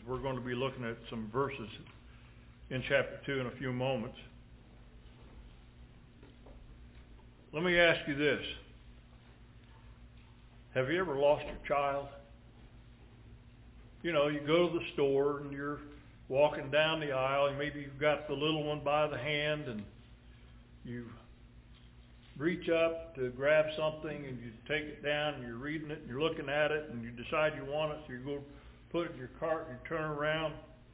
we're going to be looking at some verses in chapter 2 in a few moments. Let me ask you this. Have you ever lost your child? You know, you go to the store and you're walking down the aisle, and maybe you've got the little one by the hand, and you reach up to grab something, and you take it down, and you're reading it, and you're looking at it, and you decide you want it, so you go put it in your cart, and you turn around,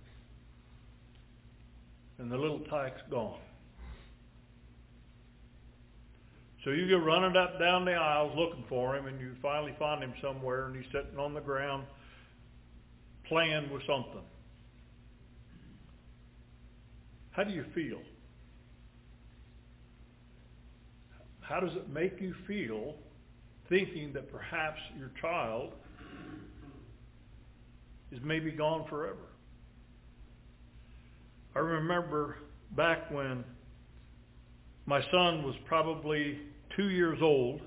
and the little tyke's gone. So you go running up down the aisles looking for him, and you finally find him somewhere, and he's sitting on the ground playing with something. How do you feel? How does it make you feel thinking that perhaps your child is maybe gone forever? I remember back when my son was probably 2 years old.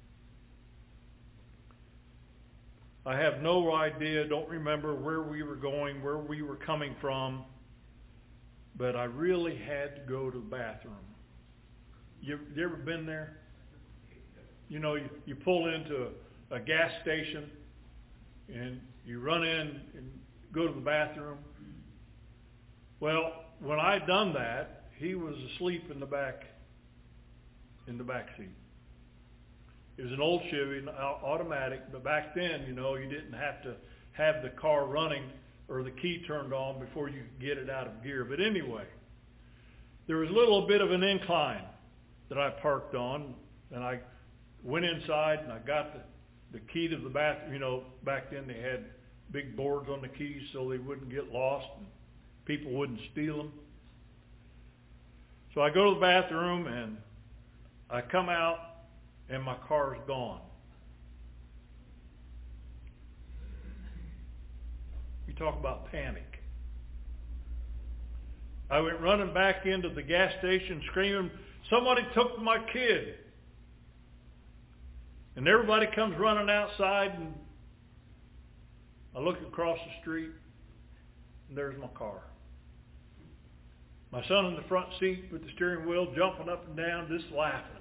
I have no idea, don't remember where we were going, where we were coming from, but I really had to go to the bathroom. You ever been there? You know, you pull into a gas station and you run in and go to the bathroom. Well, when I'd done that, he was asleep in the back seat. It was an old Chevy, automatic, but back then, you know, you didn't have to have the car running or the key turned on before you could get it out of gear. But anyway, there was a little bit of an incline that I parked on, and I went inside and I got the key to the bathroom. You know, back then they had big boards on the keys so they wouldn't get lost and people wouldn't steal them. So I go to the bathroom and I come out and my car's gone. You talk about panic. I went running back into the gas station screaming, "Somebody took my kid." And everybody comes running outside, and I look across the street and there's my car. My son in the front seat with the steering wheel jumping up and down, just laughing.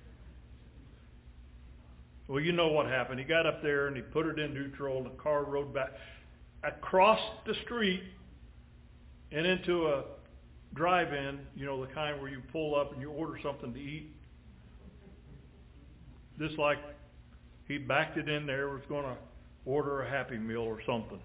Well, you know what happened. He got up there and he put it in neutral and the car rode back across the street and into a drive-in, you know, the kind where you pull up and you order something to eat. Just like he backed it in there, was going to order a Happy Meal or something.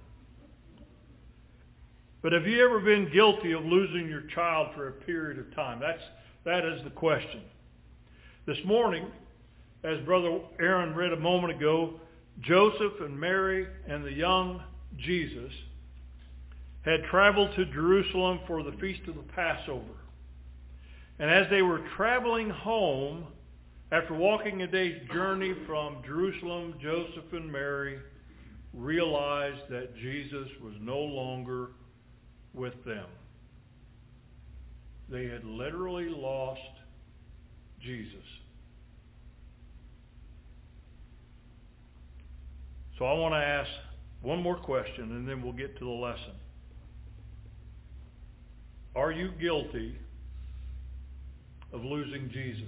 But have you ever been guilty of losing your child for a period of time? That is the question. This morning, as Brother Aaron read a moment ago, Joseph and Mary and the young Jesus had traveled to Jerusalem for the Feast of the Passover. And as they were traveling home, after walking a day's journey from Jerusalem, Joseph and Mary realized that Jesus was no longer with them. They had literally lost Jesus. So I want to ask one more question and then we'll get to the lesson. Are you guilty of losing Jesus?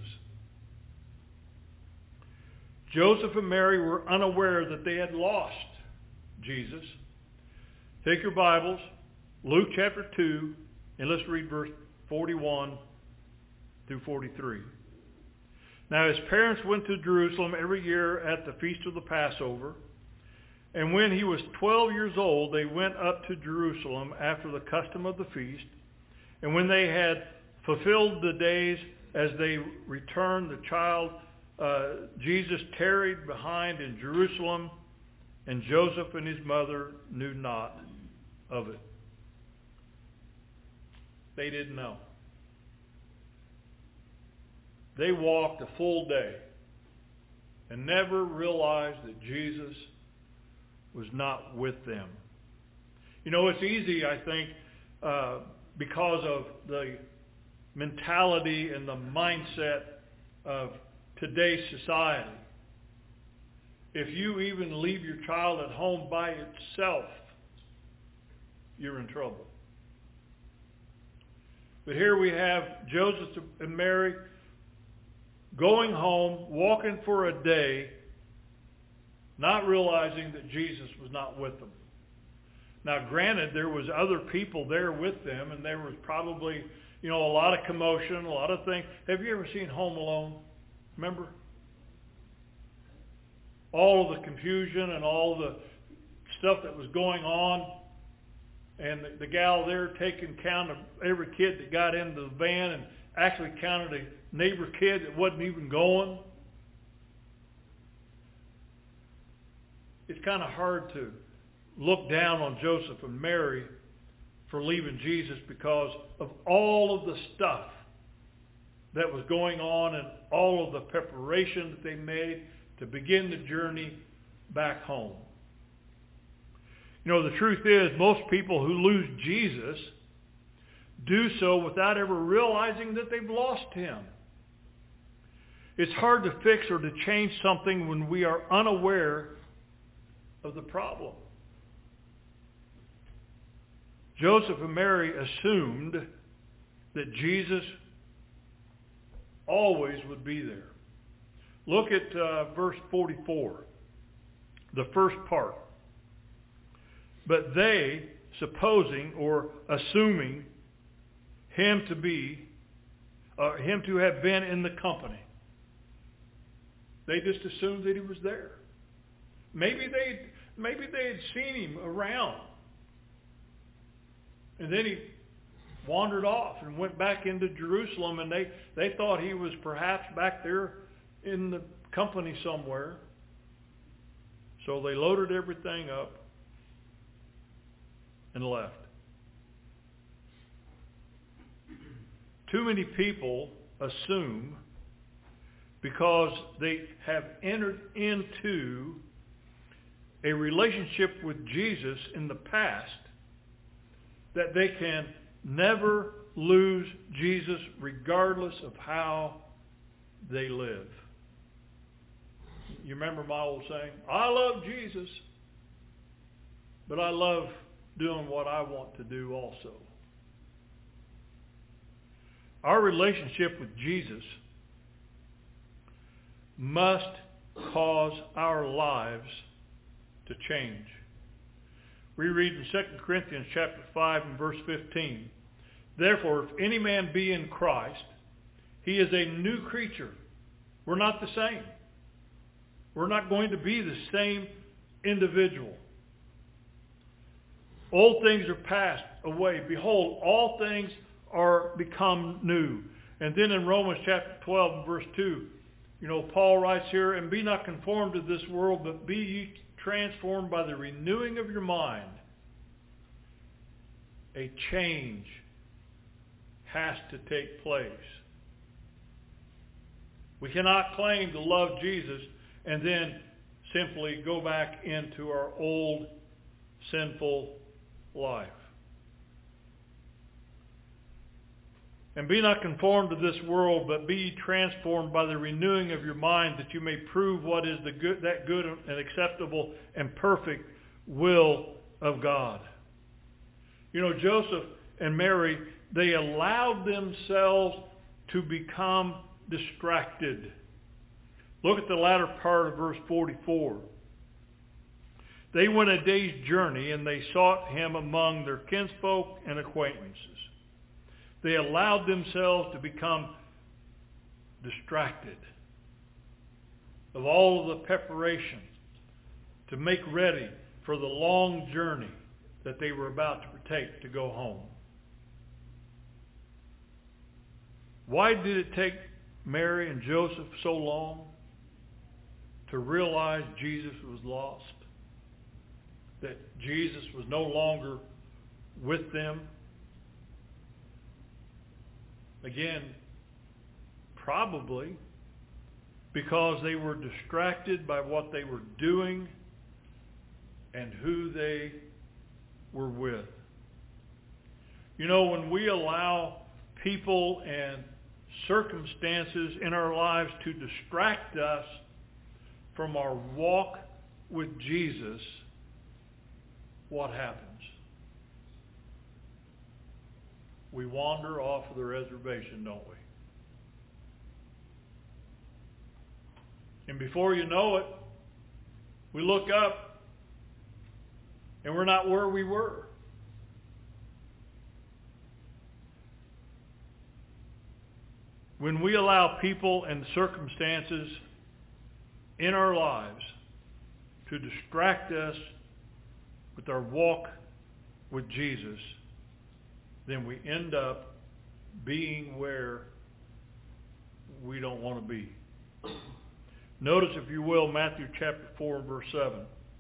Joseph and Mary were unaware that they had lost Jesus. Take your Bibles, Luke chapter 2, and let's read verse 41 through 43. Now his parents went to Jerusalem every year at the Feast of the Passover. And when he was 12 years old, they went up to Jerusalem after the custom of the feast. And when they had fulfilled the days as they returned, the child Jesus tarried behind in Jerusalem, and Joseph and his mother knew not of it. They didn't know. They walked a full day and never realized that Jesus was not with them. You know, it's easy, I think, because of the mentality and the mindset of today's society. If you even leave your child at home by itself, you're in trouble. But here we have Joseph and Mary going home, walking for a day, not realizing that Jesus was not with them. Now, granted, there was other people there with them, and there was probably, a lot of commotion, a lot of things. Have you ever seen Home Alone? Remember? All of the confusion and all the stuff that was going on. And the gal there taking count of every kid that got into the van and actually counted a neighbor kid that wasn't even going. It's kind of hard to look down on Joseph and Mary for leaving Jesus because of all of the stuff that was going on and all of the preparation that they made to begin the journey back home. The truth is, most people who lose Jesus do so without ever realizing that they've lost him. It's hard to fix or to change something when we are unaware of the problem. Joseph and Mary assumed that Jesus always would be there. Look at verse 44, the first part. But they, supposing or assuming him to have been in the company, they just assumed that he was there. Maybe they had seen him around, and then he wandered off and went back into Jerusalem, and they thought he was perhaps back there in the company somewhere. So they loaded everything up and left. Too many people assume because they have entered into a relationship with Jesus in the past that they can never lose Jesus regardless of how they live. You remember my old saying, I love Jesus, but I love doing what I want to do also. Our relationship with Jesus must cause our lives to change. We read in 2 Corinthians chapter 5 and verse 15, therefore, if any man be in Christ, he is a new creature. We're not the same. We're not going to be the same individual. Old things are passed away. Behold, all things are become new. And then in Romans chapter 12 and verse 2, Paul writes here, and be not conformed to this world, but be ye transformed by the renewing of your mind. A change has to take place. We cannot claim to love Jesus and then simply go back into our old sinful life. And be not conformed to this world, but be ye transformed by the renewing of your mind, that you may prove what is that good and acceptable and perfect will of God. Joseph and Mary, they allowed themselves to become distracted. Look at the latter part of verse 44. They went a day's journey, and they sought him among their kinsfolk and acquaintances. They allowed themselves to become distracted of all of the preparation to make ready for the long journey that they were about to take to go home. Why did it take Mary and Joseph so long to realize Jesus was lost? That Jesus was no longer with them? Again, probably because they were distracted by what they were doing and who they were with. When we allow people and circumstances in our lives to distract us from our walk with Jesus, what happens? we wander off of the reservation, don't we? And before you know it, we look up and we're not where we were. When we allow people and circumstances in our lives to distract us with our walk with Jesus, then we end up being where we don't want to be. Notice, if you will, Matthew chapter 4 and verse 7.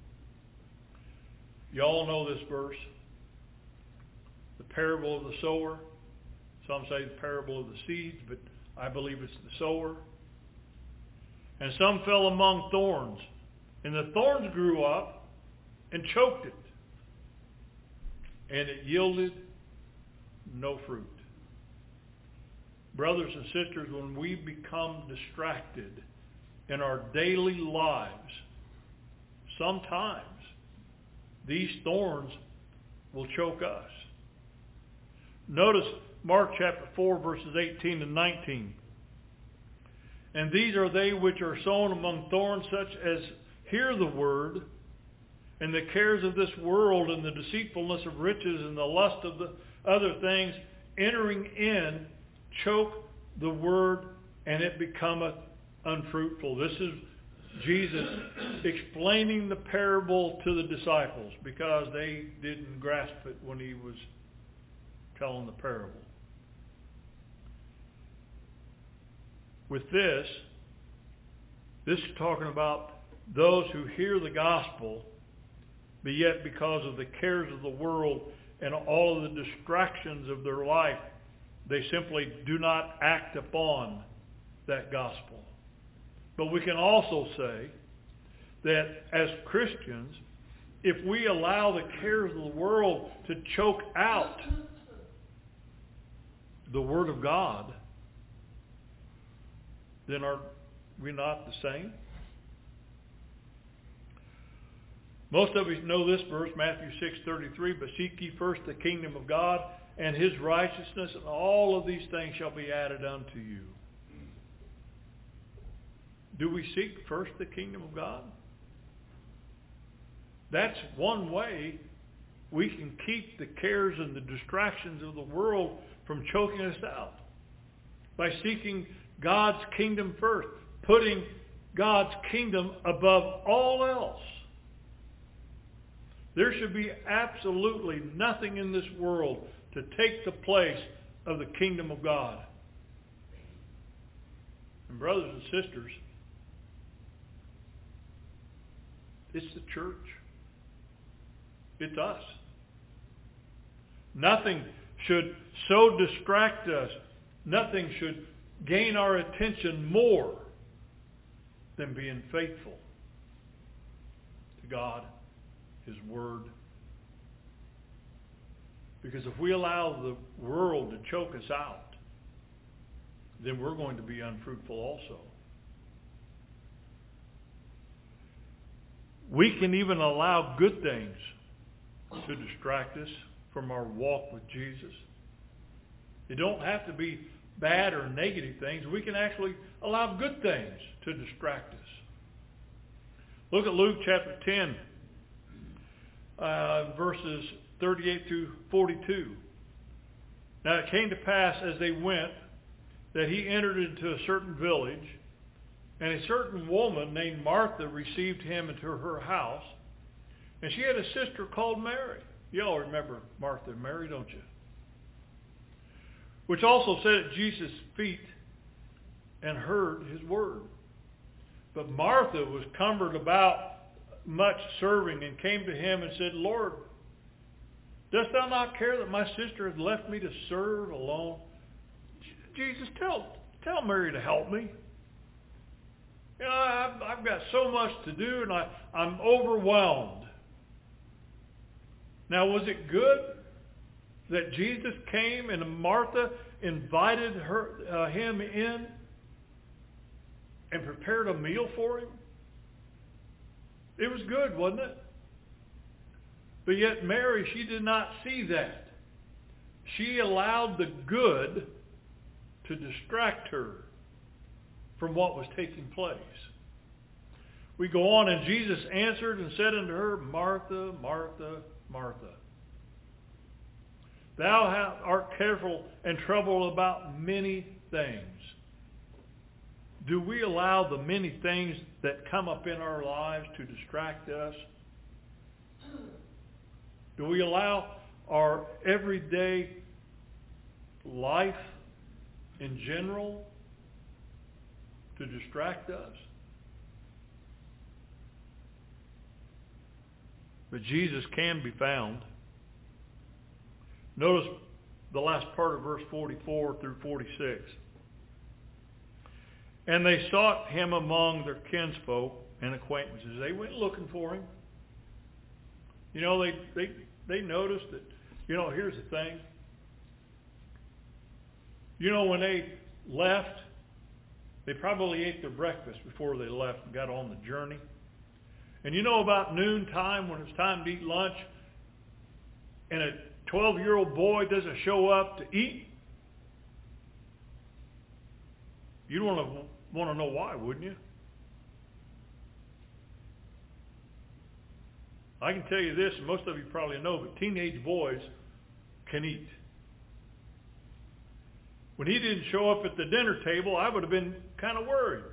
You all know this verse. The parable of the sower. Some say the parable of the seeds, but I believe it's the sower. And some fell among thorns, and the thorns grew up and choked it, and it yielded no fruit. Brothers and sisters, when we become distracted in our daily lives, sometimes these thorns will choke us. Notice Mark chapter 4 verses 18 and 19. And these are they which are sown among thorns, such as hear the word, and the cares of this world and the deceitfulness of riches and the lust of the other things entering in choke the word, and it becometh unfruitful. This is Jesus explaining the parable to the disciples because they didn't grasp it when he was telling the parable. With this is talking about those who hear the gospel, but yet because of the cares of the world and all of the distractions of their life, they simply do not act upon that gospel. But we can also say that as Christians, if we allow the cares of the world to choke out the Word of God, then are we not the same? Most of us know this verse, Matthew 6:33, but seek ye first the kingdom of God and his righteousness, and all of these things shall be added unto you. Do we seek first the kingdom of God? That's one way we can keep the cares and the distractions of the world from choking us out. By seeking God's kingdom first. Putting God's kingdom above all else. There should be absolutely nothing in this world to take the place of the kingdom of God. And brothers and sisters, it's the church. It's us. Nothing should so distract us. Nothing should gain our attention more than being faithful to God, his word. Because if we allow the world to choke us out, then we're going to be unfruitful also. We can even allow good things to distract us from our walk with Jesus. They don't have to be bad or negative things. We can actually allow good things to distract us. Look at Luke chapter 10, verses 38 through 42. Now it came to pass as they went that he entered into a certain village, and a certain woman named Martha received him into her house. And she had a sister called Mary. You all remember Martha and Mary, don't you? Which also sat at Jesus' feet and heard his word. But Martha was cumbered about much serving and came to him and said, Lord, dost thou not care that my sister has left me to serve alone? Jesus, tell Mary to help me. You know, I've got so much to do and I'm overwhelmed. Now, was it good that Jesus came and Martha invited him in and prepared a meal for him? It was good, wasn't it? But yet Mary, she did not see that. She allowed the good to distract her from what was taking place. We go on, and Jesus answered and said unto her, Martha, Martha, Martha, thou art careful and troubled about many things. Do we allow the many things that come up in our lives to distract us? Do we allow our everyday life in general to distract us? But Jesus can be found. Notice the last part of verse 44 through 46. And they sought him among their kinsfolk and acquaintances. They went looking for him. You know, they noticed that, you know, here's the thing. You know, when they left, they probably ate their breakfast before they left and got on the journey. And you know, about noontime, when it's time to eat lunch, and a 12-year-old boy doesn't show up to eat, you'd want to know why, wouldn't you? I can tell you this, and most of you probably know, but teenage boys can eat. When he didn't show up at the dinner table, I would have been kind of worried.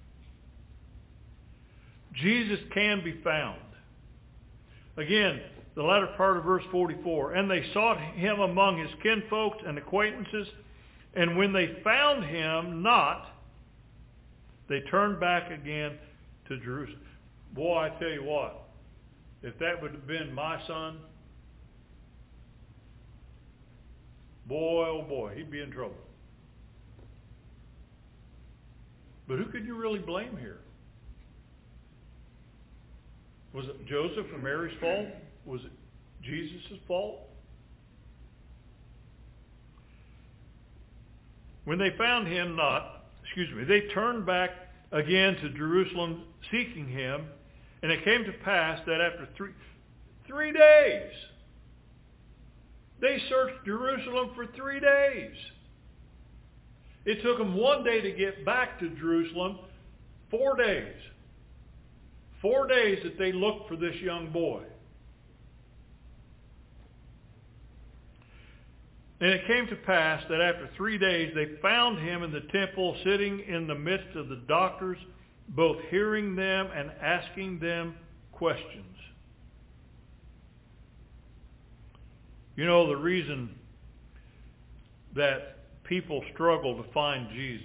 Jesus can be found. Again, the latter part of verse 44. And they sought him among his kinfolks and acquaintances, and when they found him not, they turned back again to Jerusalem. Boy, I tell you what, if that would have been my son, boy, oh boy, he'd be in trouble. But who could you really blame here? Was it Joseph or Mary's fault? Was it Jesus' fault? When they found him not, they turned back again to Jerusalem seeking him, and it came to pass that after three days, they searched Jerusalem for 3 days. It took them 1 day to get back to Jerusalem, 4 days. 4 days that they looked for this young boy. And it came to pass that after 3 days they found him in the temple, sitting in the midst of the doctors, both hearing them and asking them questions. You know, the reason that people struggle to find Jesus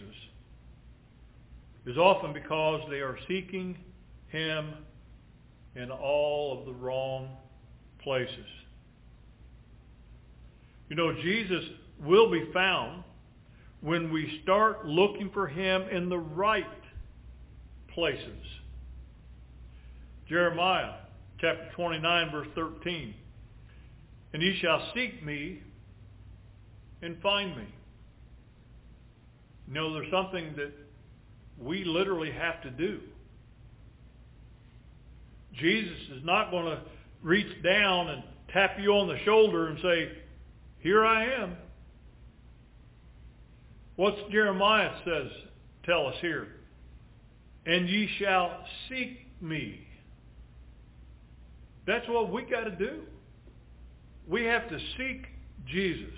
is often because they are seeking him in all of the wrong places. You know, Jesus will be found when we start looking for him in the right places. Jeremiah chapter 29 verse 13. And ye shall seek me and find me. You know, there's something that we literally have to do. Jesus is not going to reach down and tap you on the shoulder and say, here I am. What's Jeremiah says, tell us here? And ye shall seek me. That's what we got to do. We have to seek Jesus.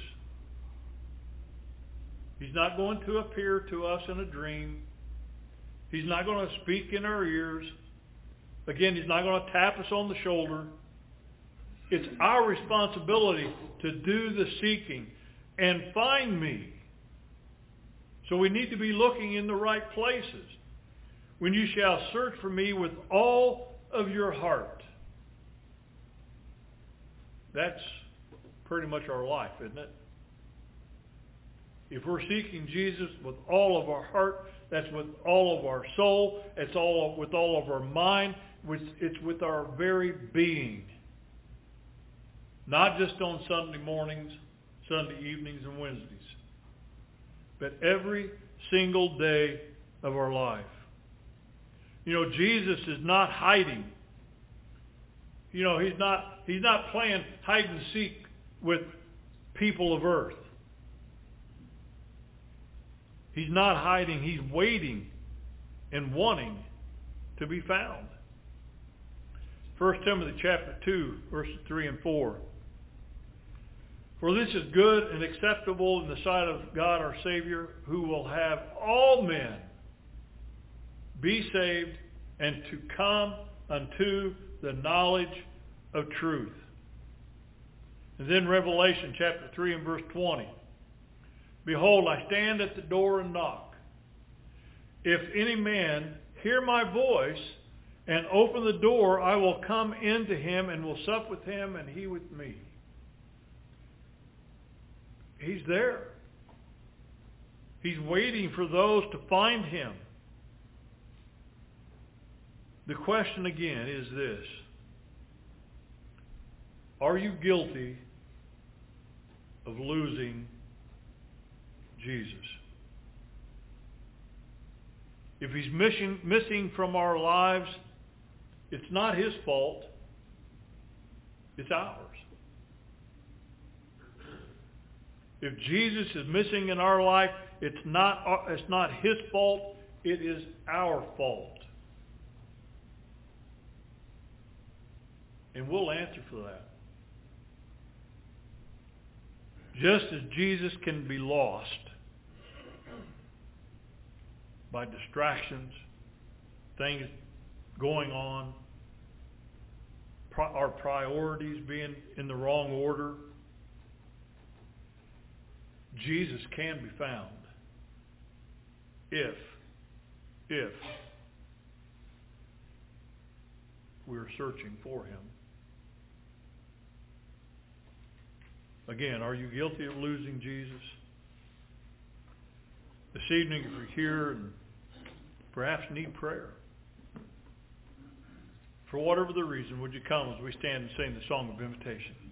He's not going to appear to us in a dream. He's not going to speak in our ears. Again, he's not going to tap us on the shoulder. It's our responsibility to do the seeking and find me. So we need to be looking in the right places. When you shall search for me with all of your heart. That's pretty much our life, isn't it? If we're seeking Jesus with all of our heart, that's with all of our soul, it's with all of our mind, it's with our very being. Not just on Sunday mornings, Sunday evenings, and Wednesdays, but every single day of our life. You know, Jesus is not hiding. You know, he's not playing hide and seek with people of earth. He's not hiding. He's waiting and wanting to be found. 1 Timothy chapter 2, verses 3 and 4. For this is good and acceptable in the sight of God our Savior, who will have all men be saved and to come unto the knowledge of truth. And then Revelation chapter 3 and verse 20. Behold, I stand at the door and knock. If any man hear my voice and open the door, I will come into him and will sup with him and he with me. He's there. He's waiting for those to find him. The question again is this. Are you guilty of losing Jesus? If he's missing from our lives, it's not his fault. It's ours. If Jesus is missing in our life, it's not his fault. It is our fault. And we'll answer for that. Just as Jesus can be lost by distractions, things going on, our priorities being in the wrong order, Jesus can be found if we're searching for him. Again, are you guilty of losing Jesus? This evening, if you're here and perhaps need prayer, for whatever the reason, would you come as we stand and sing the song of invitation?